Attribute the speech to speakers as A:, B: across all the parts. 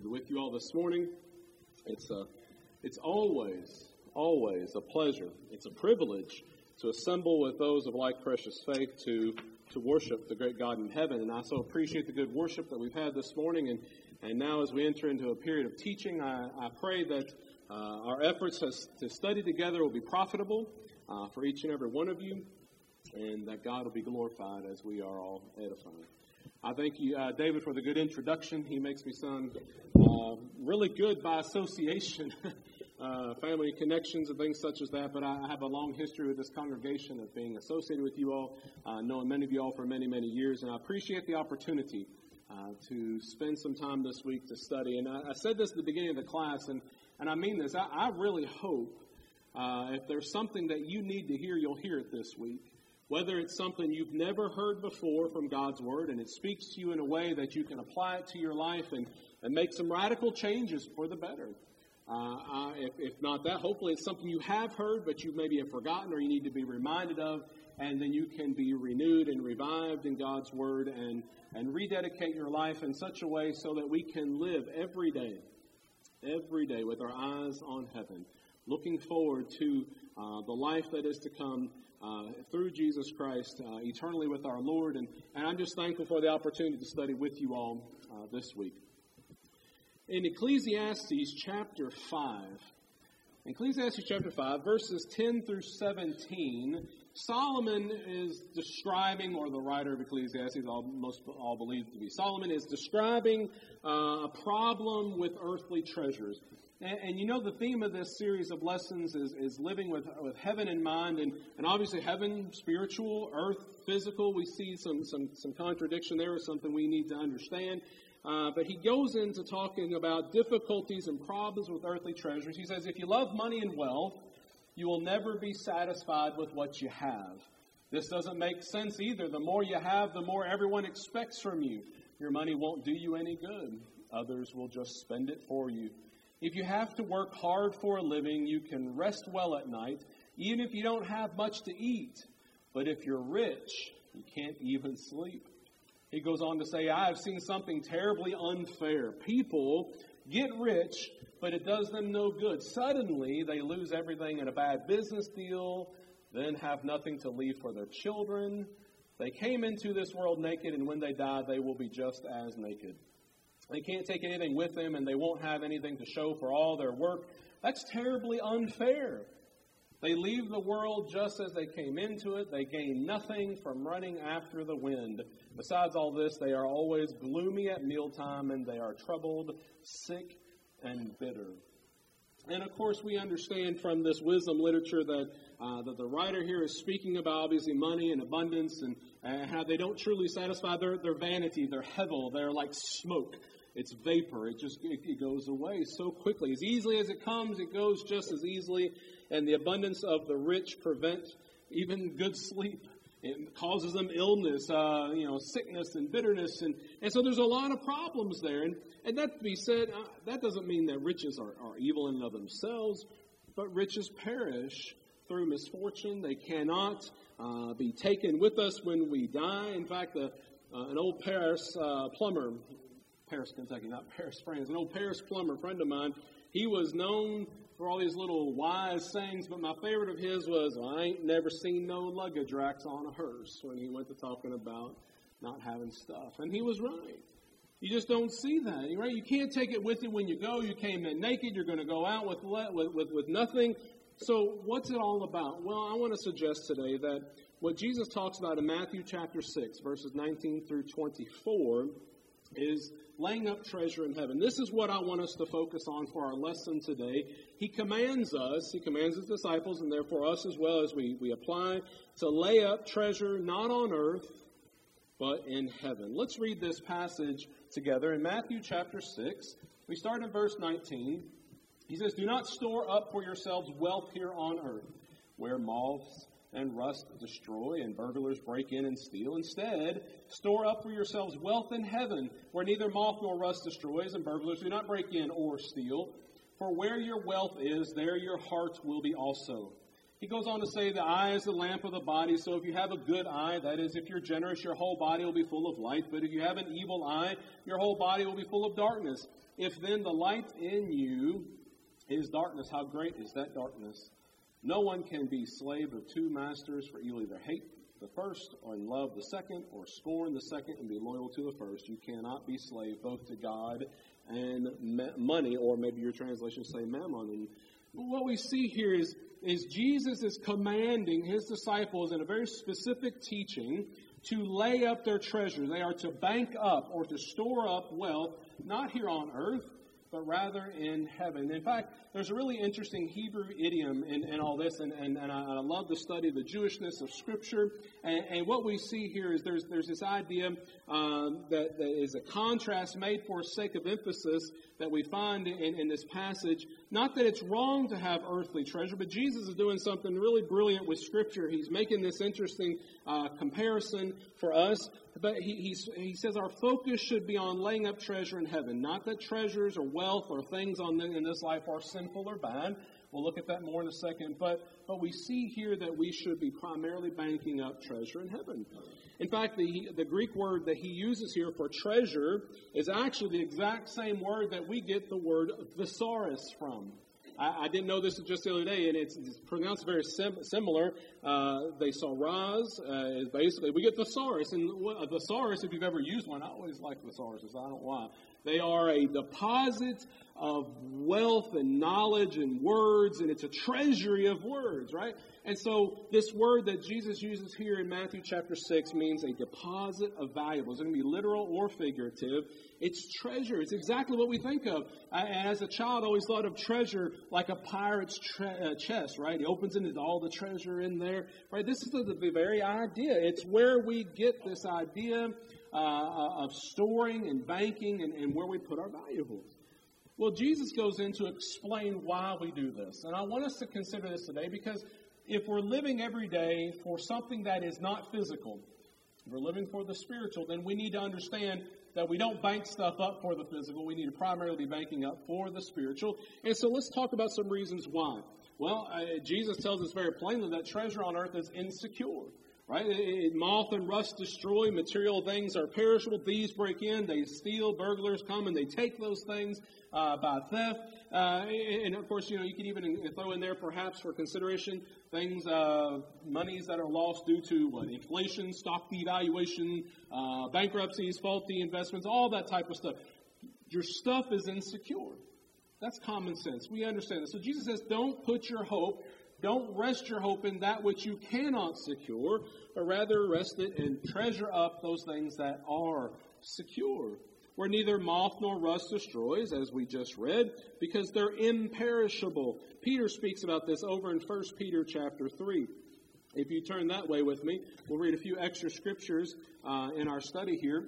A: with you all this morning. It's always a pleasure. It's a privilege to assemble with those of like precious faith to worship the great God in heaven. And I so appreciate the good worship that we've had this morning. And now as we enter into a period of teaching, I pray that our efforts to study together will be profitable for each and every one of you, and that God will be glorified as we are all edified. I thank you, David, for the good introduction. He makes me sound really good by association, family connections and things such as that. But I have a long history with this congregation of being associated with you all, knowing many of you all for many, many years. And I appreciate the opportunity to spend some time this week to study. And I said this at the beginning of the class, and I mean this. I really hope if there's something that you need to hear, you'll hear it this week. Whether it's something you've never heard before from God's Word and it speaks to you in a way that you can apply it to your life and make some radical changes for the better. If not that, hopefully it's something you have heard but you maybe have forgotten or you need to be reminded of, and then you can be renewed and revived in God's Word and rededicate your life in such a way so that we can live every day with our eyes on heaven, looking forward to the life that is to come through Jesus Christ, eternally with our Lord. And I'm just thankful for the opportunity to study with you all this week. In Ecclesiastes chapter 5, verses 10 through 17, Solomon is describing, or the writer of Ecclesiastes, most all believe to be Solomon, is describing a problem with earthly treasures. And you know the theme of this series of lessons is living with heaven in mind, and obviously heaven, spiritual, earth, physical. We see some contradiction there, or something we need to understand. But he goes into talking about difficulties and problems with earthly treasures. He says, if you love money and wealth, you will never be satisfied with what you have. This doesn't make sense either. The more you have, the more everyone expects from you. Your money won't do you any good. Others will just spend it for you. If you have to work hard for a living, you can rest well at night, even if you don't have much to eat. But if you're rich, you can't even sleep. He goes on to say, I have seen something terribly unfair. People get rich, but it does them no good. Suddenly, they lose everything in a bad business deal, then have nothing to leave for their children. They came into this world naked, and when they die, they will be just as naked. They can't take anything with them, and they won't have anything to show for all their work. That's terribly unfair. They leave the world just as they came into it. They gain nothing from running after the wind. Besides all this, they are always gloomy at mealtime, and they are troubled, sick, and bitter. And of course, we understand from this wisdom literature that the writer here is speaking about obviously money and abundance, and how they don't truly satisfy their vanity, their hevel. They're like smoke. It's vapor. It goes away so quickly. As easily as it comes, it goes just as easily. And the abundance of the rich prevents even good sleep. It causes them illness, sickness and bitterness. And so there's a lot of problems there. And that to be said, that doesn't mean that riches are evil in and of themselves. But riches perish through misfortune. They cannot be taken with us when we die. In fact, an old Paris plumber, Paris, Kentucky, not Paris, France. An old Paris plumber friend of mine, he was known for all these little wise sayings, but my favorite of his was, I ain't never seen no luggage racks on a hearse, when he went to talking about not having stuff. And he was right. You just don't see that, right? You can't take it with you when you go. You came in naked. You're going to go out with nothing. So what's it all about? Well, I want to suggest today that what Jesus talks about in Matthew chapter 6, verses 19 through 24, is laying up treasure in heaven. This is what I want us to focus on for our lesson today. He commands his disciples, and therefore us as well as we apply, to lay up treasure not on earth, but in heaven. Let's read this passage together in Matthew chapter 6. We start in verse 19. He says, do not store up for yourselves wealth here on earth, where moths and rust destroy, and burglars break in and steal. Instead, store up for yourselves wealth in heaven, where neither moth nor rust destroys, and burglars do not break in or steal. For where your wealth is, there your heart will be also. He goes on to say the eye is the lamp of the body. So if you have a good eye, that is, if you're generous, your whole body will be full of light. But if you have an evil eye, your whole body will be full of darkness. If then the light in you is darkness, how great is that darkness? No one can be slave of two masters, for you'll either hate the first or love the second, or scorn the second and be loyal to the first. You cannot be slave both to God and money, or maybe your translation say mammon. And what we see here is Jesus is commanding his disciples in a very specific teaching to lay up their treasures. They are to bank up or to store up wealth, not here on earth, but rather in heaven. In fact, there's a really interesting Hebrew idiom in all this, and I love to study the Jewishness of Scripture. And what we see here is there's this idea that is a contrast made for sake of emphasis that we find in this passage. Not that it's wrong to have earthly treasure, but Jesus is doing something really brilliant with Scripture. He's making this interesting comparison for us. But he says our focus should be on laying up treasure in heaven. Not that treasures or wealth or things in this life are sinful or bad. We'll look at that more in a second. But we see here that we should be primarily banking up treasure in heaven. In fact, the Greek word that he uses here for treasure is actually the exact same word that we get the word thesaurus from. I didn't know this just the other day, and it's pronounced very similar. Thesaurus is basically, we get thesaurus. And a thesaurus, if you've ever used one, I always like thesauruses, I don't know why. They are a deposit of wealth and knowledge and words, and it's a treasury of words, right? And so this word that Jesus uses here in Matthew chapter 6 means a deposit of valuables. It can be literal or figurative. It's treasure. It's exactly what we think of. As a child, I always thought of treasure like a pirate's chest, right? He opens it and there's all the treasure in there, right? This is the very idea. It's where we get this idea of storing and banking and where we put our valuables. Well, Jesus goes in to explain why we do this. And I want us to consider this today because if we're living every day for something that is not physical, if we're living for the spiritual, then we need to understand that we don't bank stuff up for the physical. We need to primarily be banking up for the spiritual. And so let's talk about some reasons why. Well, Jesus tells us very plainly that treasure on earth is insecure. Right? Moth and rust destroy. Material things are perishable. Thieves break in. They steal. Burglars come and they take those things by theft. And of course, you can even throw in there perhaps for consideration things, monies that are lost due to inflation, stock devaluation, bankruptcies, faulty investments, all that type of stuff. Your stuff is insecure. That's common sense. We understand this. So Jesus says, don't rest your hope in that which you cannot secure, but rather rest it and treasure up those things that are secure, where neither moth nor rust destroys, as we just read, because they're imperishable. Peter speaks about this over in 1 Peter chapter 3. If you turn that way with me, we'll read a few extra scriptures in our study here.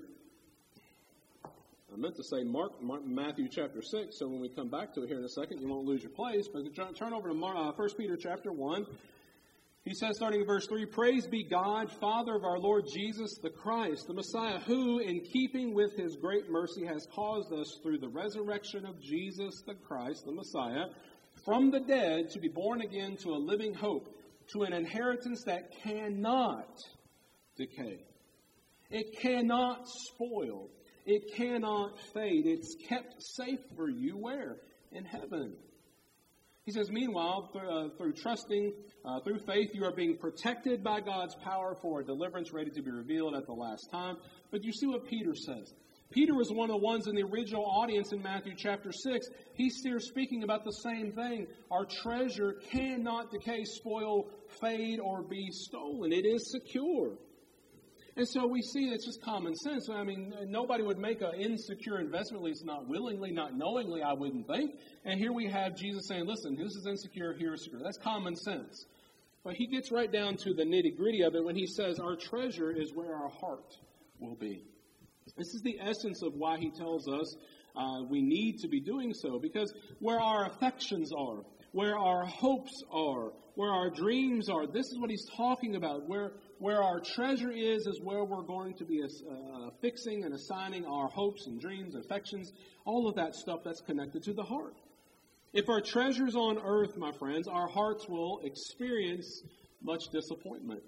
A: I meant to say Matthew chapter 6, so when we come back to it here in a second, you won't lose your place. But turn over to 1 Peter chapter 1. He says, starting in verse 3, Praise be God, Father of our Lord Jesus the Christ, the Messiah, who, in keeping with his great mercy, has caused us through the resurrection of Jesus the Christ, the Messiah, from the dead to be born again to a living hope, to an inheritance that cannot decay. It cannot spoil. It cannot fade. It's kept safe for you where? In heaven. He says, meanwhile, through trusting, through faith, you are being protected by God's power for a deliverance ready to be revealed at the last time. But you see what Peter says. Peter was one of the ones in the original audience in Matthew chapter 6. He's still speaking about the same thing. Our treasure cannot decay, spoil, fade, or be stolen. It is secure. And so we see it's just common sense. I mean, nobody would make an insecure investment, at least not willingly, not knowingly, I wouldn't think. And here we have Jesus saying, listen, this is insecure, here is secure. That's common sense. But he gets right down to the nitty-gritty of it when he says our treasure is where our heart will be. This is the essence of why he tells us we need to be doing so. Because where our affections are, where our hopes are, where our dreams are, this is what he's talking about. Where our treasure is where we're going to be fixing and assigning our hopes and dreams, affections, all of that stuff that's connected to the heart. If our treasure's on earth, my friends, our hearts will experience much disappointment,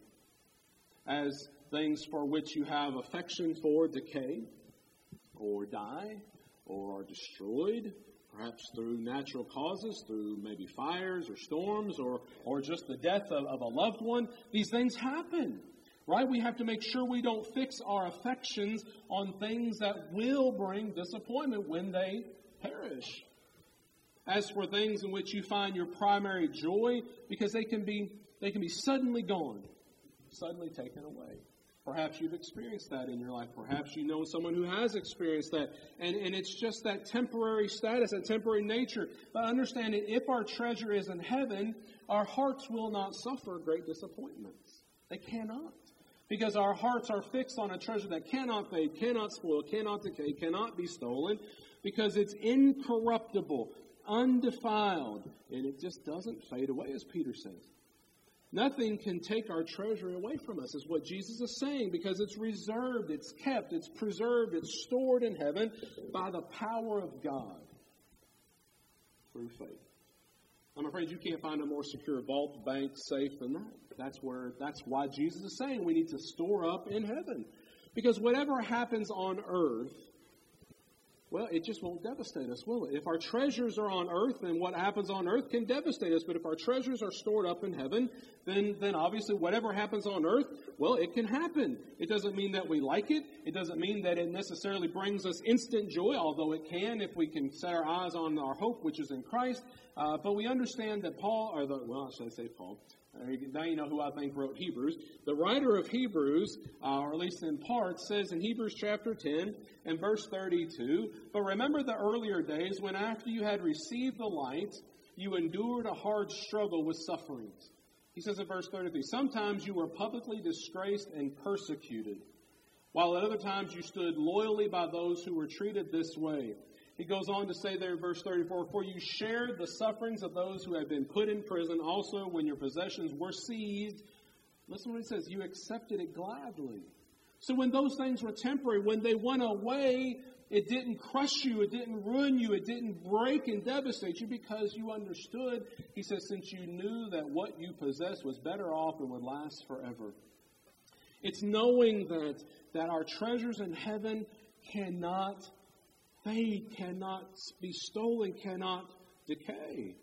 A: as things for which you have affection for decay or die or are destroyed, perhaps through natural causes, through maybe fires or storms or just the death of a loved one. These things happen, right? We have to make sure we don't fix our affections on things that will bring disappointment when they perish. As for things in which you find your primary joy, because they can be suddenly gone, suddenly taken away. Perhaps you've experienced that in your life. Perhaps you know someone who has experienced that. And it's just that temporary status, that temporary nature. But understand that if our treasure is in heaven, our hearts will not suffer great disappointments. They cannot. Because our hearts are fixed on a treasure that cannot fade, cannot spoil, cannot decay, cannot be stolen. Because it's incorruptible, undefiled, and it just doesn't fade away, as Peter says. Nothing can take our treasure away from us, is what Jesus is saying, because it's reserved, it's kept, it's preserved, it's stored in heaven by the power of God through faith. I'm afraid you can't find a more secure vault, bank, safe than that. That's why Jesus is saying we need to store up in heaven. Because whatever happens on earth, well, it just won't devastate us, will it? If our treasures are on earth, then what happens on earth can devastate us. But if our treasures are stored up in heaven, then obviously whatever happens on earth, well, it can happen. It doesn't mean that we like it. It doesn't mean that it necessarily brings us instant joy, although it can if we can set our eyes on our hope, which is in Christ. But we understand that Paul, should I say Paul? Now you know who I think wrote Hebrews. The writer of Hebrews, or at least in part, says in Hebrews chapter 10 and verse 32, "But remember the earlier days when after you had received the light, you endured a hard struggle with sufferings." He says in verse 33, "Sometimes you were publicly disgraced and persecuted, while at other times you stood loyally by those who were treated this way." He goes on to say there in verse 34, "For you shared the sufferings of those who had been put in prison. Also, when your possessions were seized," listen to what it says, "you accepted it gladly." So when those things were temporary, when they went away, it didn't crush you, it didn't ruin you, it didn't break and devastate you because you understood. He says, since you knew that what you possessed was better off and would last forever. It's knowing that our treasures in heaven cannot fade, cannot be stolen, cannot decay.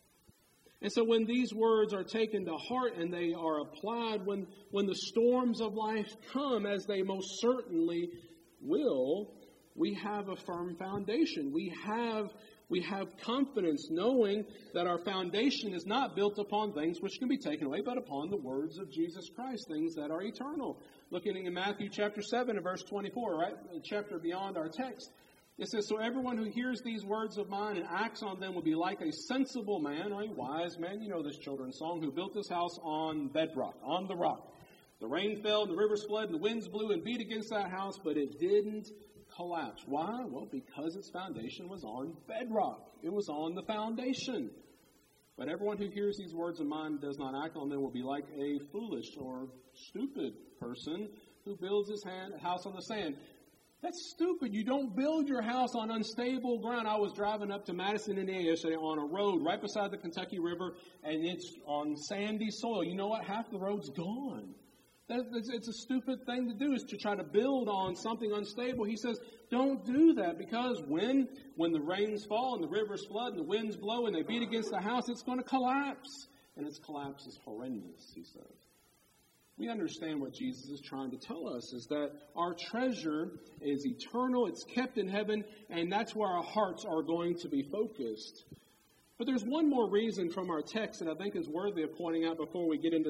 A: And so when these words are taken to heart and they are applied, when the storms of life come, as they most certainly will, we have a firm foundation. We have confidence knowing that our foundation is not built upon things which can be taken away, but upon the words of Jesus Christ, things that are eternal. Looking in Matthew chapter 7 and verse 24, right? A chapter beyond our text. It says, "So everyone who hears these words of mine and acts on them will be like a sensible man or a wise man," you know this children's song, "who built his house on bedrock, on the rock. The rain fell, and the rivers flowed, and the winds blew and beat against that house, but it didn't collapse." Why? Well, because its foundation was on bedrock. It was on the foundation. "But everyone who hears these words of mine and does not act on them will be like a foolish or stupid person who builds his house on the sand." That's stupid. You don't build your house on unstable ground. I was driving up to Madison, Indiana yesterday on a road right beside the Kentucky River, and it's on sandy soil. You know what? Half the road's gone. It's a stupid thing to do, is to try to build on something unstable. He says, don't do that, because when the rains fall and the rivers flood and the winds blow and they beat against the house, it's going to collapse. And its collapse is horrendous, he says. We understand what Jesus is trying to tell us, is that our treasure is eternal, it's kept in heaven, and that's where our hearts are going to be focused. But there's one more reason from our text that I think is worthy of pointing out before we get into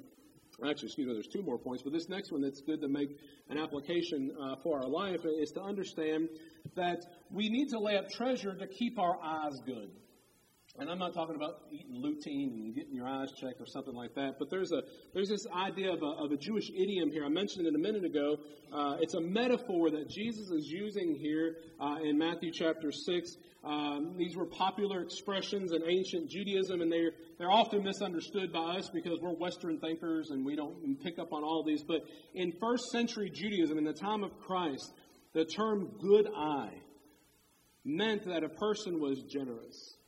A: there's two more points, but this next one that's good to make an application for our life is to understand that we need to lay up treasure to keep our eyes good. And I'm not talking about eating lutein and getting your eyes checked or something like that, but there's this idea of a Jewish idiom here. I mentioned it a minute ago. It's a metaphor that Jesus is using here in Matthew chapter 6. These were popular expressions in ancient Judaism, and they're often misunderstood by us because we're Western thinkers and we don't pick up on all these. But in first century Judaism, in the time of Christ, the term good eye meant that a person was generous.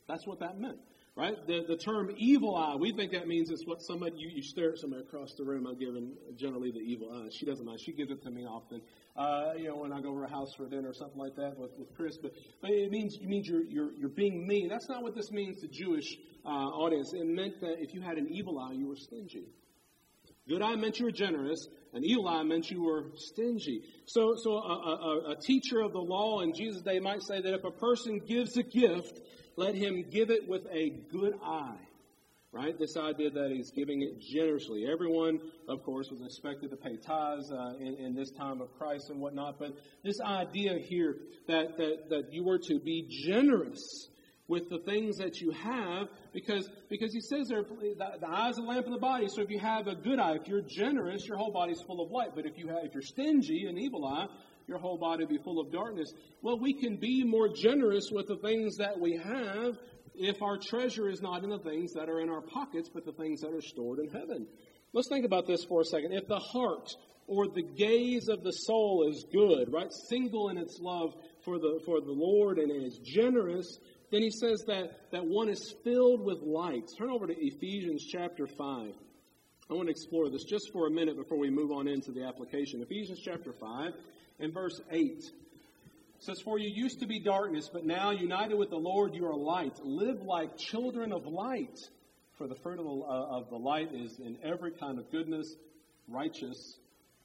A: That's what that meant. Right? The term evil eye, we think that means it's what somebody, you stare at somebody across the room. I'm giving generally the evil eye. She doesn't mind. She gives it to me often. When I go over her house for dinner or something like that with Chris. But it means you're being mean. That's not what this means to Jewish audience. It meant that if you had an evil eye, you were stingy. Good eye meant you were generous. An evil eye meant you were stingy. So a teacher of the law in Jesus' day might say that if a person gives a gift, let him give it with a good eye, right? This idea that he's giving it generously. Everyone, of course, was expected to pay tithes in this time of Christ and whatnot. But this idea here that you were to be generous with the things that you have, because he says there, the eye is a lamp of the body. So if you have a good eye, if you're generous, your whole body's full of light. But if you're stingy, an evil eye, your whole body will be full of darkness. Well, we can be more generous with the things that we have if our treasure is not in the things that are in our pockets, but the things that are stored in heaven. Let's think about this for a second. If the heart or the gaze of the soul is good, right, single in its love for the Lord and is generous, then he says that one is filled with light. Turn over to Ephesians chapter 5. I want to explore this just for a minute before we move on into the application. Ephesians chapter 5. In verse 8, it says, "For you used to be darkness, but now united with the Lord you are light. Live like children of light. For the fruit of the light is in every kind of goodness, rightness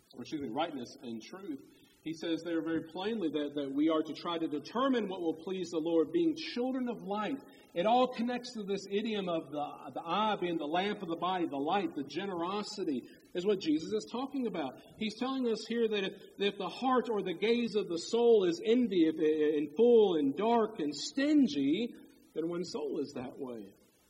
A: and truth." He says there very plainly that we are to try to determine what will please the Lord, being children of light. It all connects to this idiom of the eye being the lamp of the body, the light, the generosity, is what Jesus is talking about. He's telling us here that if the heart or the gaze of the soul is envy and full and dark and stingy, then one's soul is that way.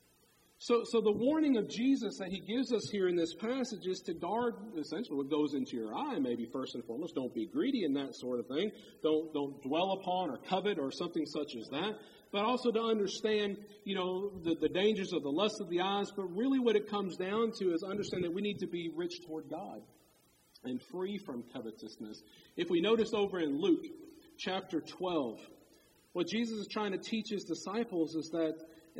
A: So the warning of Jesus that he gives us here in this passage is to guard essentially what goes into your eye, maybe first and foremost. Don't be greedy in that sort of thing. Don't dwell upon or covet or something such as that. But also to understand, the dangers of the lust of the eyes. But really what it comes down to is understand that we need to be rich toward God and free from covetousness. If we notice over in Luke chapter 12, what Jesus is trying to teach his disciples is that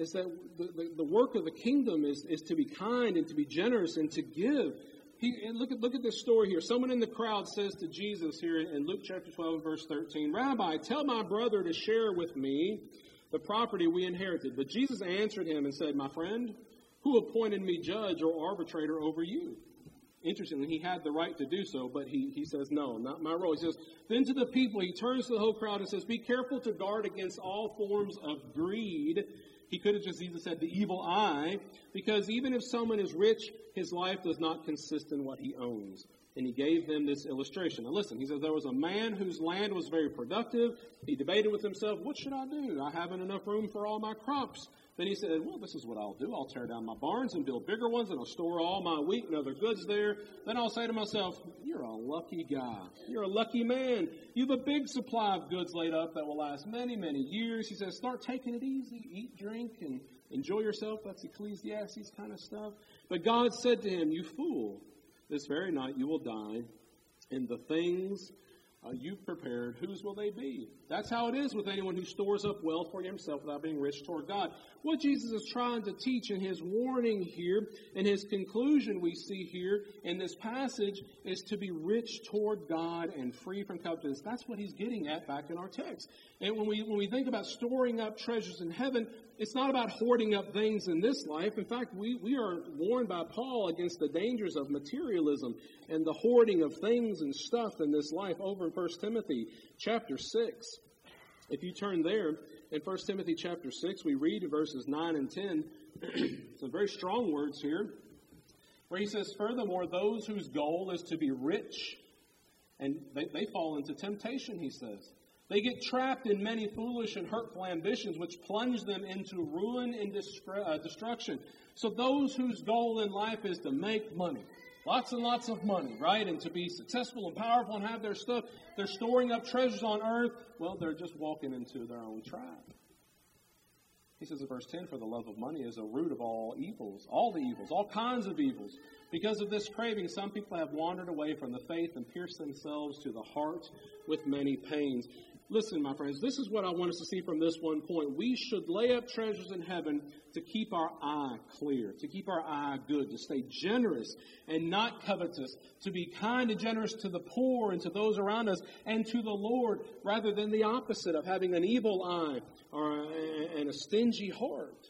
A: the work of the kingdom is to be kind and to be generous and to give. Look at this story here. Someone in the crowd says to Jesus here in Luke chapter 12, verse 13, "Rabbi, tell my brother to share with me the property we inherited." But Jesus answered him and said, "My friend, who appointed me judge or arbitrator over you?" Interestingly, he had the right to do so, but he says, "No, not my role." He says, then to the people, he turns to the whole crowd and says, "Be careful to guard against all forms of greed." He could have just even said the evil eye, because even if someone is rich, his life does not consist in what he owns. And he gave them this illustration. Now listen, he says, there was a man whose land was very productive. He debated with himself, "What should I do? I haven't enough room for all my crops." Then he said, "Well, this is what I'll do. I'll tear down my barns and build bigger ones, and I'll store all my wheat and other goods there. Then I'll say to myself, you're a lucky guy. You're a lucky man. You have a big supply of goods laid up that will last many, many years." He says, "Start taking it easy. Eat, drink, and enjoy yourself." That's Ecclesiastes kind of stuff. But God said to him, "You fool, this very night you will die, and the things you've prepared, whose will they be?" That's how it is with anyone who stores up wealth for himself without being rich toward God. What Jesus is trying to teach in his warning here, and his conclusion we see here in this passage, is to be rich toward God and free from covetousness. That's what he's getting at back in our text. And when we think about storing up treasures in heaven, it's not about hoarding up things in this life. In fact, we are warned by Paul against the dangers of materialism and the hoarding of things and stuff in this life over in 1 Timothy chapter 6. If you turn there, in 1 Timothy chapter 6, we read verses 9 and 10, some very strong words here, where he says, "Furthermore, those whose goal is to be rich," and they fall into temptation, he says. "They get trapped in many foolish and hurtful ambitions, which plunge them into ruin and destruction." So those whose goal in life is to make money, lots and lots of money, right? And to be successful and powerful and have their stuff, they're storing up treasures on earth. Well, they're just walking into their own trap. He says in verse 10, "For the love of money is a root of all evils, all kinds of evils. Because of this craving, some people have wandered away from the faith and pierced themselves to the heart with many pains." Listen, my friends, this is what I want us to see from this one point. We should lay up treasures in heaven to keep our eye clear, to keep our eye good, to stay generous and not covetous, to be kind and generous to the poor and to those around us and to the Lord, rather than the opposite of having an evil eye and a stingy heart.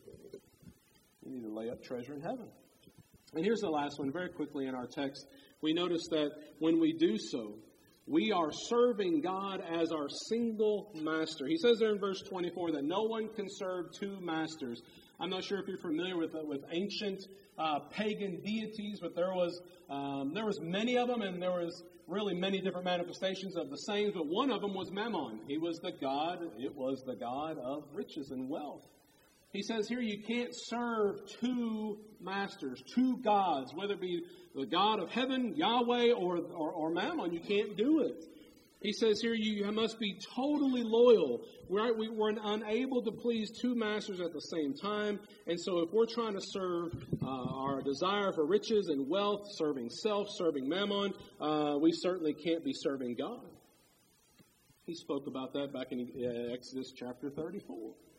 A: We need to lay up treasure in heaven. And here's the last one, very quickly in our text. We notice that when we do so, we are serving God as our single master. He says there in verse 24 that no one can serve two masters. I'm not sure if you're familiar with ancient pagan deities, but there was many of them, and there was really many different manifestations of the same. But one of them was Mammon. It was the god of riches and wealth. He says here you can't serve two masters, two gods, whether it be the God of heaven, Yahweh, or Mammon. You can't do it. He says here you must be totally loyal. We're unable to please two masters at the same time. And so if we're trying to serve our desire for riches and wealth, serving self, serving Mammon, we certainly can't be serving God. He spoke about that back in Exodus chapter 34.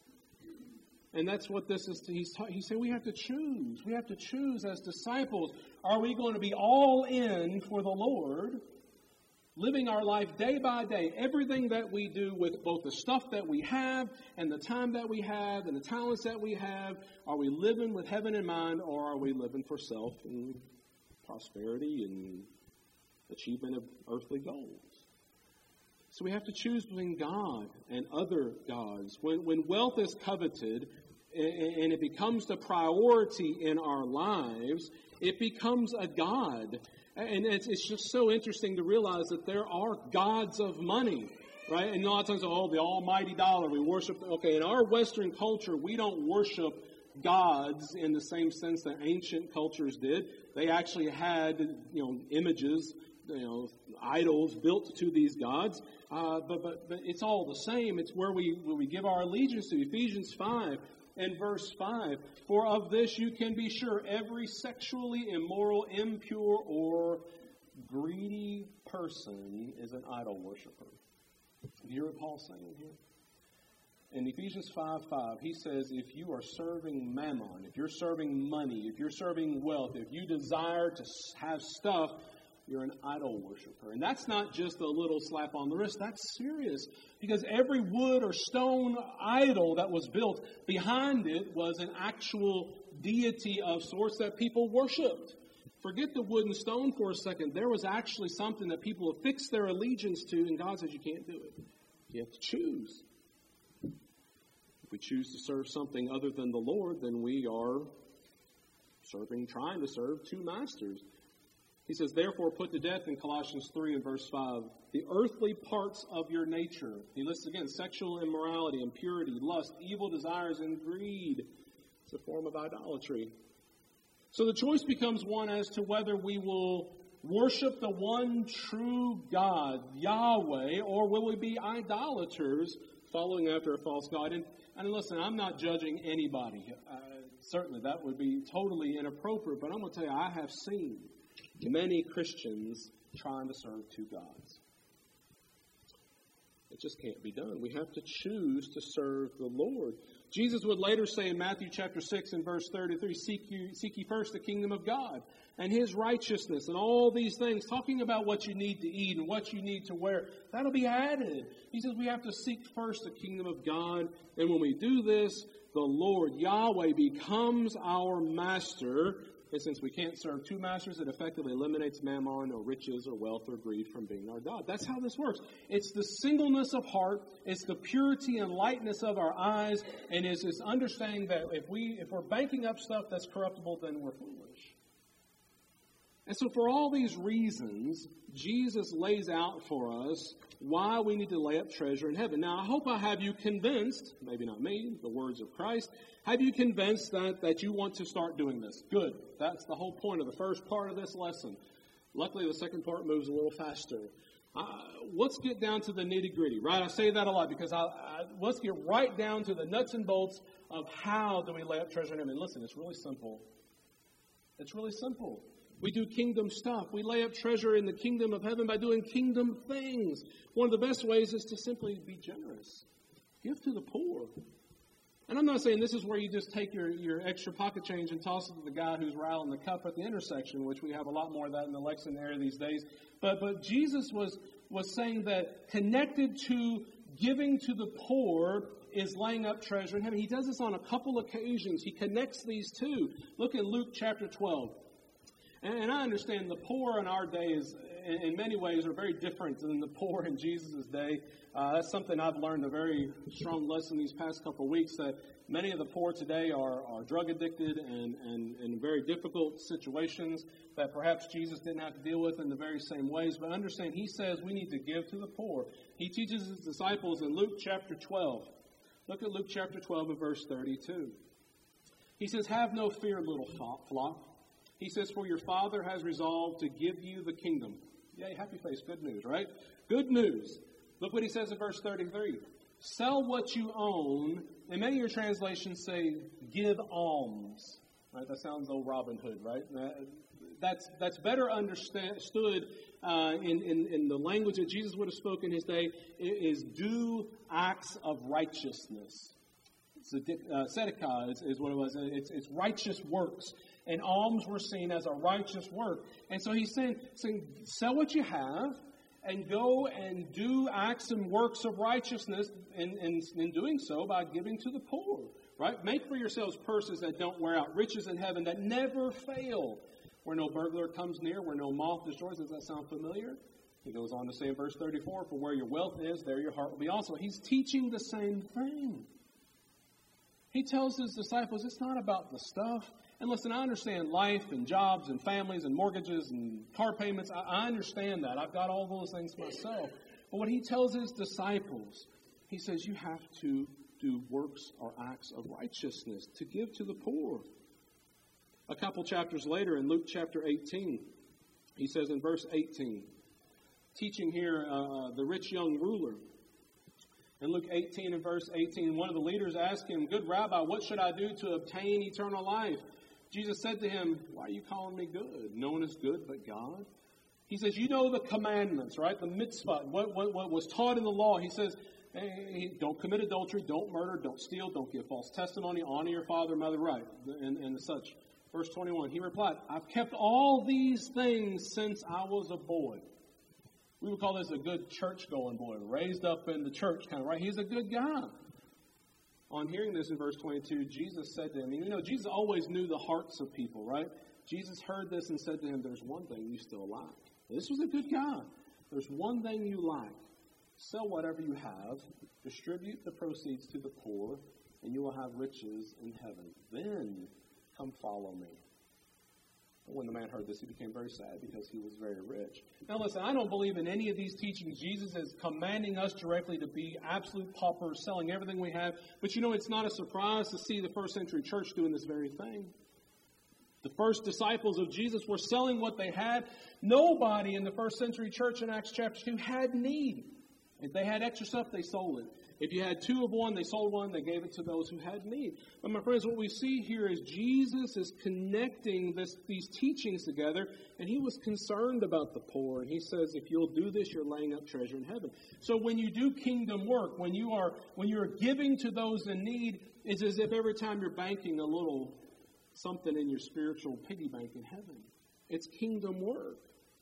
A: And that's what this is. He said we have to choose. We have to choose as disciples. Are we going to be all in for the Lord, living our life day by day, everything that we do with both the stuff that we have and the time that we have and the talents that we have? Are we living with heaven in mind, or are we living for self and prosperity and achievement of earthly goals? So we have to choose between God and other gods. When wealth is coveted and it becomes the priority in our lives, it becomes a god. And it's just so interesting to realize that there are gods of money, right? And a lot of times, the almighty dollar, we worship. Okay, in our Western culture, we don't worship gods in the same sense that ancient cultures did. They actually had, images, idols built to these gods. But it's all the same. It's where we give our allegiance to. Ephesians 5 and verse 5. For of this you can be sure, every sexually immoral, impure, or greedy person is an idol worshiper. Do you hear what Paul's saying here? In Ephesians 5:5, he says, if you are serving mammon, if you're serving money, if you're serving wealth, if you desire to have stuff, you're an idol worshiper. And that's not just a little slap on the wrist. That's serious. Because every wood or stone idol that was built, behind it was an actual deity of sorts that people worshipped. Forget the wood and stone for a second. There was actually something that people have fixed their allegiance to, and God says you can't do it. You have to choose. If we choose to serve something other than the Lord, then we are trying to serve two masters. He says, therefore put to death in Colossians 3 and verse 5, the earthly parts of your nature. He lists again, sexual immorality, impurity, lust, evil desires, and greed. It's a form of idolatry. So the choice becomes one as to whether we will worship the one true God, Yahweh, or will we be idolaters following after a false God? And listen, I'm not judging anybody. Certainly that would be totally inappropriate, but I'm going to tell you, I have seen many Christians trying to serve two gods. It just can't be done. We have to choose to serve the Lord. Jesus would later say in Matthew chapter 6 and verse 33, seek ye first the kingdom of God and His righteousness and all these things, talking about what you need to eat and what you need to wear. That'll be added. He says we have to seek first the kingdom of God. And when we do this, the Lord, Yahweh, becomes our master. And since we can't serve two masters, it effectively eliminates mammon or riches or wealth or greed from being our God. That's how this works. It's the singleness of heart. It's the purity and lightness of our eyes. And it's this understanding that if we're banking up stuff that's corruptible, then we're foolish. And so for all these reasons, Jesus lays out for us why we need to lay up treasure in heaven. Now, I hope I have you convinced, maybe not me, the words of Christ, have you convinced that you want to start doing this? Good. That's the whole point of the first part of this lesson. Luckily, the second part moves a little faster. Let's get down to the nitty-gritty, right? I say that a lot because let's get right down to the nuts and bolts of how do we lay up treasure in heaven. Listen, it's really simple. It's really simple. We do kingdom stuff. We lay up treasure in the kingdom of heaven by doing kingdom things. One of the best ways is to simply be generous. Give to the poor. And I'm not saying this is where you just take your extra pocket change and toss it to the guy who's rattling the cup at the intersection, which we have a lot more of that in the Lexington area these days. But Jesus was saying that connected to giving to the poor is laying up treasure in heaven. He does this on a couple occasions. He connects these two. Look at Luke chapter 12. And I understand the poor in our day is, in many ways, are very different than the poor in Jesus' day. That's something I've learned a very strong lesson these past couple of weeks, that many of the poor today are drug addicted and in very difficult situations that perhaps Jesus didn't have to deal with in the very same ways. But understand, he says we need to give to the poor. He teaches his disciples in Luke chapter 12. Look at Luke chapter 12 and verse 32. He says, "Have no fear, little flock. He says, for your Father has resolved to give you the kingdom." Yay, happy face, good news, right? Good news. Look what he says in verse 33. "Sell what you own," and many of your translations say, "give alms." Right? That sounds old Robin Hood, right? That's better understood in the language that Jesus would have spoken in his day, is do acts of righteousness. Tzedakah is what it was. It's righteous works. And alms were seen as a righteous work. And so he's saying, sell what you have and go and do acts and works of righteousness, and in doing so by giving to the poor. Right? Make for yourselves purses that don't wear out, riches in heaven that never fail, where no burglar comes near, where no moth destroys. Does that sound familiar? He goes on to say in verse 34, "For where your wealth is, there your heart will be also." He's teaching the same thing. He tells his disciples it's not about the stuff. And listen, I understand life and jobs and families and mortgages and car payments. I understand that. I've got all those things myself. But what he tells his disciples, he says you have to do works or acts of righteousness, to give to the poor. A couple chapters later in Luke chapter 18, he says in verse 18, teaching here the rich young ruler. In Luke 18 and verse 18, one of the leaders asked him, "Good Rabbi, what should I do to obtain eternal life?" Jesus said to him, "Why are you calling me good? No one is good but God." He says, you know the commandments, right? The mitzvah, what was taught in the law. He says, hey, don't commit adultery, don't murder, don't steal, don't give false testimony, honor your father and mother, right, and such. Verse 21, he replied, "I've kept all these things since I was a boy." We would call this a good church-going boy, raised up in the church kind of, right? He's a good guy. On hearing this in verse 22, Jesus said to him, Jesus always knew the hearts of people, right? Jesus heard this and said to him, "There's one thing you still lack." This was a good guy. There's one thing you lack. Sell whatever you have, distribute the proceeds to the poor, and you will have riches in heaven. Then come follow me. When the man heard this, he became very sad because he was very rich. Now listen, I don't believe in any of these teachings. Jesus is commanding us directly to be absolute paupers, selling everything we have. But it's not a surprise to see the first century church doing this very thing. The first disciples of Jesus were selling what they had. Nobody in the first century church in Acts chapter 2 had need. If they had extra stuff, they sold it. If you had two of one, they sold one, they gave it to those who had need. But my friends, what we see here is Jesus is connecting these teachings together, and he was concerned about the poor. And he says, if you'll do this, you're laying up treasure in heaven. So when you do kingdom work, when you're giving to those in need, it's as if every time you're banking a little something in your spiritual piggy bank in heaven. It's kingdom work.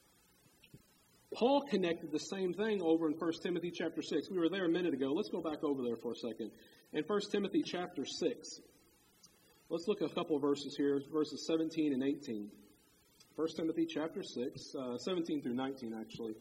A: Paul connected the same thing over in 1 Timothy chapter 6. We were there a minute ago. Let's go back over there for a second. In 1 Timothy chapter 6, let's look at a couple of verses here, verses 17 and 18. 1 Timothy chapter 6, 17 through 19 actually.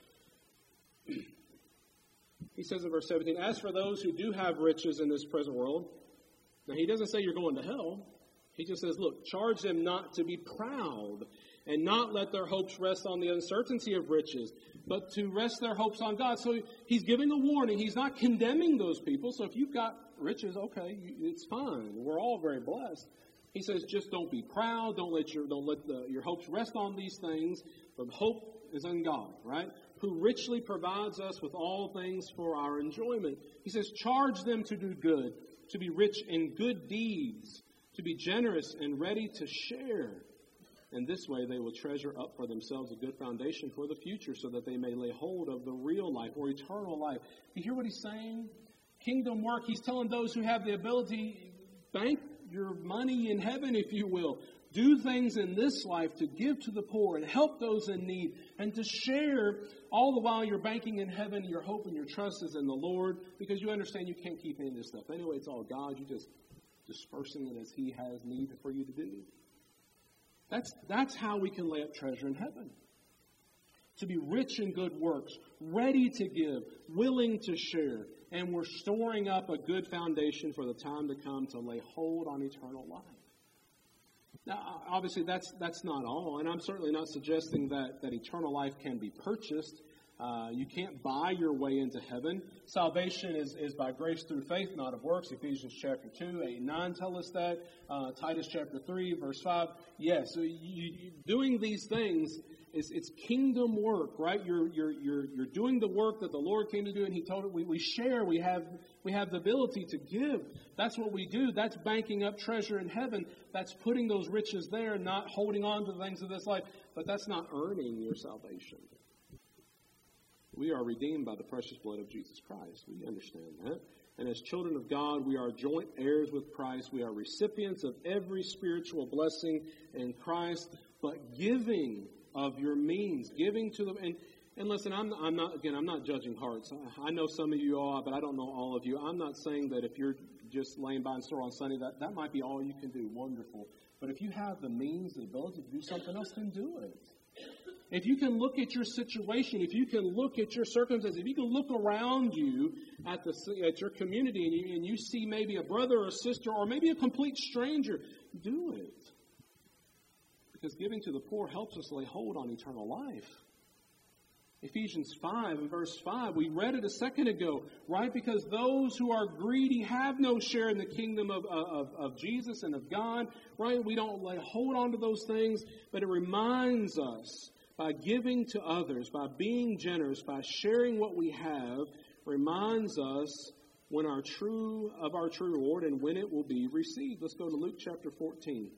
A: He says in verse 17, "As for those who do have riches in this present world," now he doesn't say you're going to hell. He just says, look, charge them not to be proud and not let their hopes rest on the uncertainty of riches, but to rest their hopes on God. So he's giving a warning. He's not condemning those people. So if you've got riches, okay, it's fine. We're all very blessed. He says, just don't be proud. Don't let your hopes rest on these things. But hope is in God, right? Who richly provides us with all things for our enjoyment. He says, charge them to do good, to be rich in good deeds, to be generous and ready to share. In this way, they will treasure up for themselves a good foundation for the future so that they may lay hold of the real life or eternal life. You hear what he's saying? Kingdom work. He's telling those who have the ability, bank your money in heaven, if you will. Do things in this life to give to the poor and help those in need and to share all the while you're banking in heaven. Your hope and your trust is in the Lord because you understand you can't keep any of this stuff. Anyway, it's all God. You're just dispersing it as He has need for you to do. That's how we can lay up treasure in heaven. To be rich in good works, ready to give, willing to share, and we're storing up a good foundation for the time to come to lay hold on eternal life. Now, obviously, that's not all, and I'm certainly not suggesting that eternal life can be purchased. You can't buy your way into heaven. Salvation is by grace through faith, not of works. Ephesians chapter 2, 8 and 9 tell us that. Titus chapter 3, verse 5. Yes, so you doing these things, it's kingdom work, right? You're doing the work that the Lord came to do, and He told it. We share. We have the ability to give. That's what we do. That's banking up treasure in heaven. That's putting those riches there, not holding on to the things of this life. But that's not earning your salvation. We are redeemed by the precious blood of Jesus Christ. We understand that. And as children of God, we are joint heirs with Christ. We are recipients of every spiritual blessing in Christ. But giving of your means, giving to them. And listen, I'm not judging hearts. I know some of you are, but I don't know all of you. I'm not saying that if you're just laying by in store on Sunday, that might be all you can do. Wonderful. But if you have the means, the ability to do something else, then do it. If you can look at your situation, if you can look at your circumstances, if you can look around you at your community and you see maybe a brother or a sister or maybe a complete stranger, do it. Because giving to the poor helps us lay hold on eternal life. Ephesians 5 and verse 5, we read it a second ago, right? Because those who are greedy have no share in the kingdom of Jesus and of God, right? We don't lay hold on to those things, but it reminds us by giving to others, by being generous, by sharing what we have, reminds us when our true reward and when it will be received. Let's go to Luke chapter 14.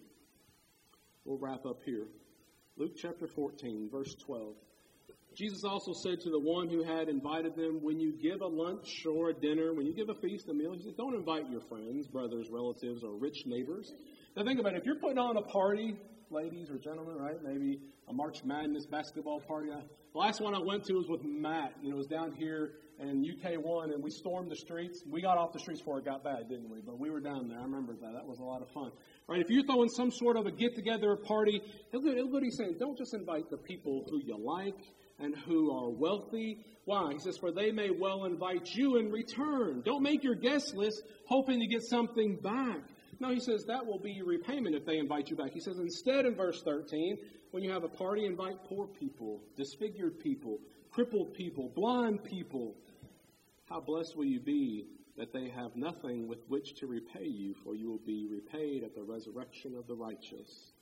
A: We'll wrap up here. Luke chapter 14, verse 12. Jesus also said to the one who had invited them, when you give a lunch or a dinner, when you give a feast, a meal, he said, don't invite your friends, brothers, relatives, or rich neighbors. Now think about it. If you're putting on a party, ladies or gentlemen, right? Maybe a March Madness basketball party. The last one I went to was with Matt. It was down here in UK1, and we stormed the streets. We got off the streets before it got bad, didn't we? But we were down there. I remember that. That was a lot of fun. Right? If you're throwing some sort of a get-together party, everybody's saying, don't just invite the people who you like and who are wealthy. Why? He says, for they may well invite you in return. Don't make your guest list hoping to get something back. No, he says that will be your repayment if they invite you back. He says instead in verse 13, when you have a party, invite poor people, disfigured people, crippled people, blind people. How blessed will you be that they have nothing with which to repay you, for you will be repaid at the resurrection of the righteous.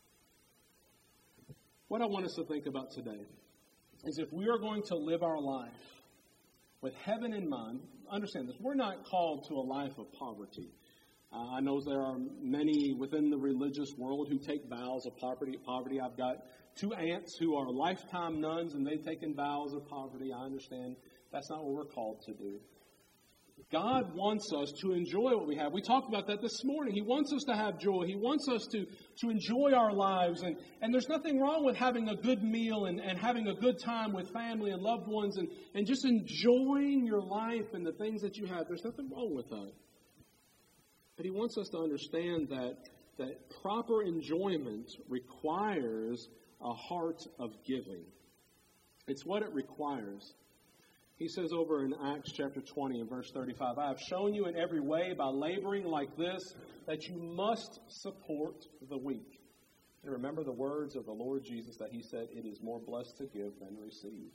A: What I want us to think about today is if we are going to live our life with heaven in mind, understand this, we're not called to a life of poverty. I know there are many within the religious world who take vows of poverty. I've got 2 aunts who are lifetime nuns, and they've taken vows of poverty. I understand that's not what we're called to do. God wants us to enjoy what we have. We talked about that this morning. He wants us to have joy. He wants us to enjoy our lives. And there's nothing wrong with having a good meal and having a good time with family and loved ones and just enjoying your life and the things that you have. There's nothing wrong with that. But He wants us to understand that proper enjoyment requires a heart of giving. It's what it requires. He says over in Acts chapter 20 and verse 35, I have shown you in every way by laboring like this that you must support the weak. And remember the words of the Lord Jesus that He said, it is more blessed to give than receive.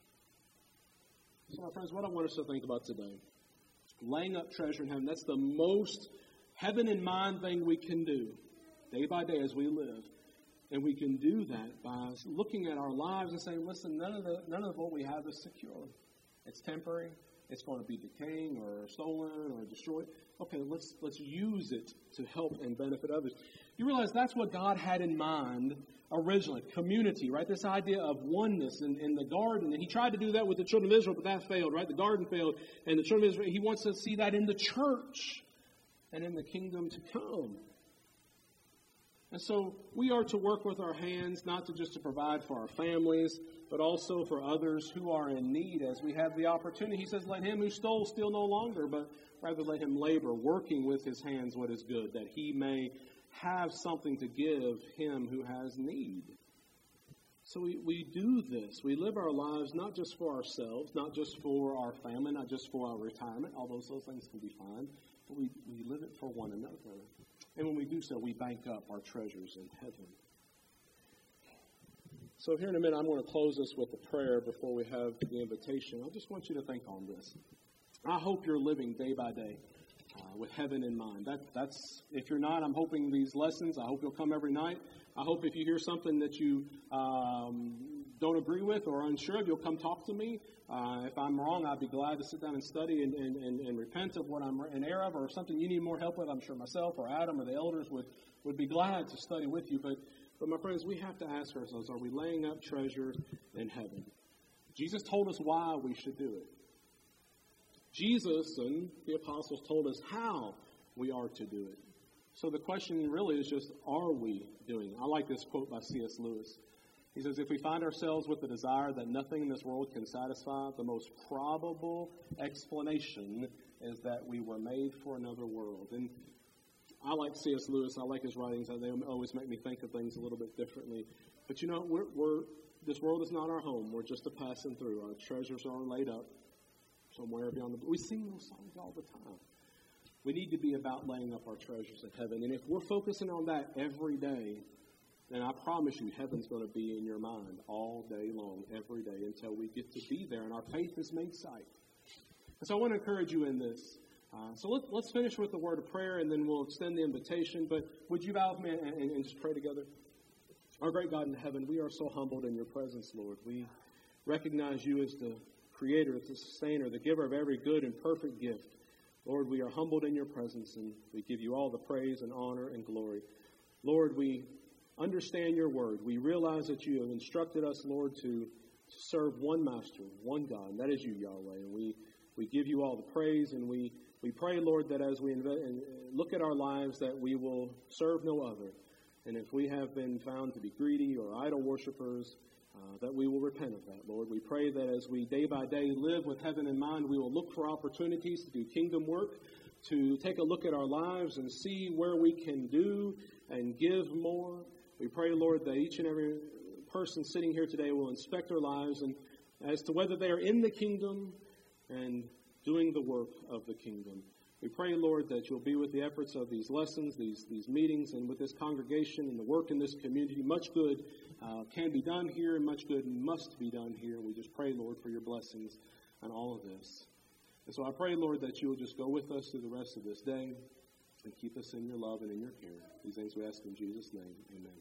A: So my friends, what I want us to think about today, laying up treasure in heaven, that's the most heaven in mind thing we can do day by day as we live. And we can do that by looking at our lives and saying, listen, none of what we have is secure. It's temporary. it's going to be decaying or stolen or destroyed. Okay, let's use it to help and benefit others. You realize that's what God had in mind originally, community, right? This idea of oneness in the garden. And he tried to do that with the children of Israel, but that failed, right? The garden failed. And the children of Israel, he wants to see that in the church and in the kingdom to come. And so we are to work with our hands, not just to provide for our families, but also for others who are in need as we have the opportunity. He says, let him who stole steal no longer, but rather let him labor, working with his hands what is good, that he may have something to give him who has need. So we do this. We live our lives not just for ourselves, not just for our family, not just for our retirement, although those things can be fine, but we live it for one another. And when we do so, we bank up our treasures in heaven. So here in a minute, I'm going to close this with a prayer before we have the invitation. I just want you to think on this. I hope you're living day by day with heaven in mind. That's if you're not, I'm hoping these lessons, I hope you'll come every night. I hope if you hear something that you don't agree with or unsure of, you'll come talk to me. If I'm wrong, I'd be glad to sit down and study and repent of what I'm in error of, or something you need more help with. I'm sure myself or Adam or the elders would be glad to study with you. But my friends, we have to ask ourselves, are we laying up treasure in heaven? Jesus told us why we should do it. Jesus and the apostles told us how we are to do it. So the question really is just, are we doing it? I like this quote by C.S. Lewis. He says, if we find ourselves with the desire that nothing in this world can satisfy, the most probable explanation is that we were made for another world. And I like C.S. Lewis. I like his writings. They always make me think of things a little bit differently. But you know, this world is not our home. We're just a passing through. Our treasures are laid up somewhere beyond the blue. We sing those songs all the time. We need to be about laying up our treasures in heaven. And if we're focusing on that every day, then I promise you, heaven's going to be in your mind all day long, every day, until we get to be there and our faith is made sight. And so I want to encourage you in this. So let's finish with the word of prayer, and then we'll extend the invitation. But would you bow with me and just pray together? Our great God in heaven, we are so humbled in your presence, Lord. We recognize you as the creator, the sustainer, the giver of every good and perfect gift. Lord, we are humbled in your presence, and we give you all the praise and honor and glory. Lord, we understand your word. We realize that you have instructed us, Lord, to serve one master, one God, and that is you, Yahweh. And we give you all the praise, and we pray, Lord, that as we look at our lives, that we will serve no other. And if we have been found to be greedy or idol worshipers, that we will repent of that, Lord. We pray that as we day by day live with heaven in mind, we will look for opportunities to do kingdom work, to take a look at our lives and see where we can do and give more. We pray, Lord, that each and every person sitting here today will inspect their lives and as to whether they are in the kingdom and doing the work of the kingdom. We pray, Lord, that you'll be with the efforts of these lessons, these meetings, and with this congregation and the work in this community. Much good can be done here, and much good must be done here. And we just pray, Lord, for your blessings on all of this. And so I pray, Lord, that you'll just go with us through the rest of this day and keep us in your love and in your care. These things we ask in Jesus' name. Amen.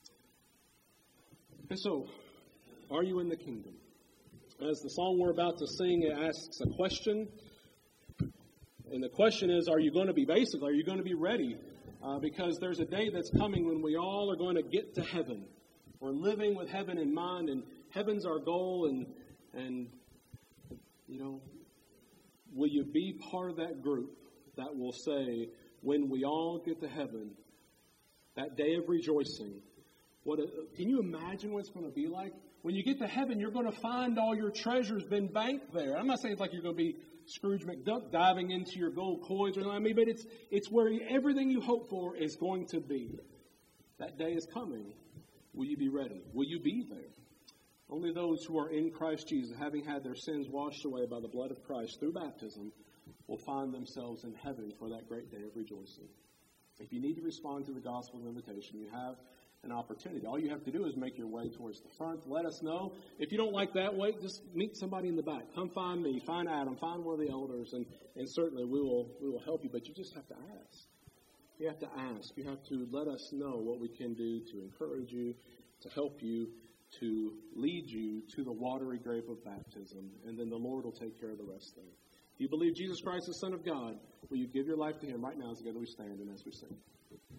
A: And so, are you in the kingdom? As the song we're about to sing, it asks a question. And the question is, are you going to be ready? Because there's a day that's coming when we all are going to get to heaven. We're living with heaven in mind, and heaven's our goal. And you know, will you be part of that group that will say, when we all get to heaven, that day of rejoicing, can you imagine what it's going to be like? When you get to heaven, you're going to find all your treasures been banked there. I'm not saying it's like you're going to be Scrooge McDuck diving into your gold coins or anything, but it's where everything you hope for is going to be. That day is coming. Will you be ready? Will you be there? Only those who are in Christ Jesus, having had their sins washed away by the blood of Christ through baptism, will find themselves in heaven for that great day of rejoicing. If you need to respond to the gospel invitation, you have an opportunity. All you have to do is make your way towards the front. Let us know. If you don't like that way, just meet somebody in the back. Come find me, find Adam, find one of the elders, and certainly we will help you. But you just have to ask. You have to ask. You have to let us know what we can do to encourage you, to help you, to lead you to the watery grave of baptism, and then the Lord will take care of the rest of it. You believe Jesus Christ is the Son of God, will you give your life to him right now together we stand and as we sing?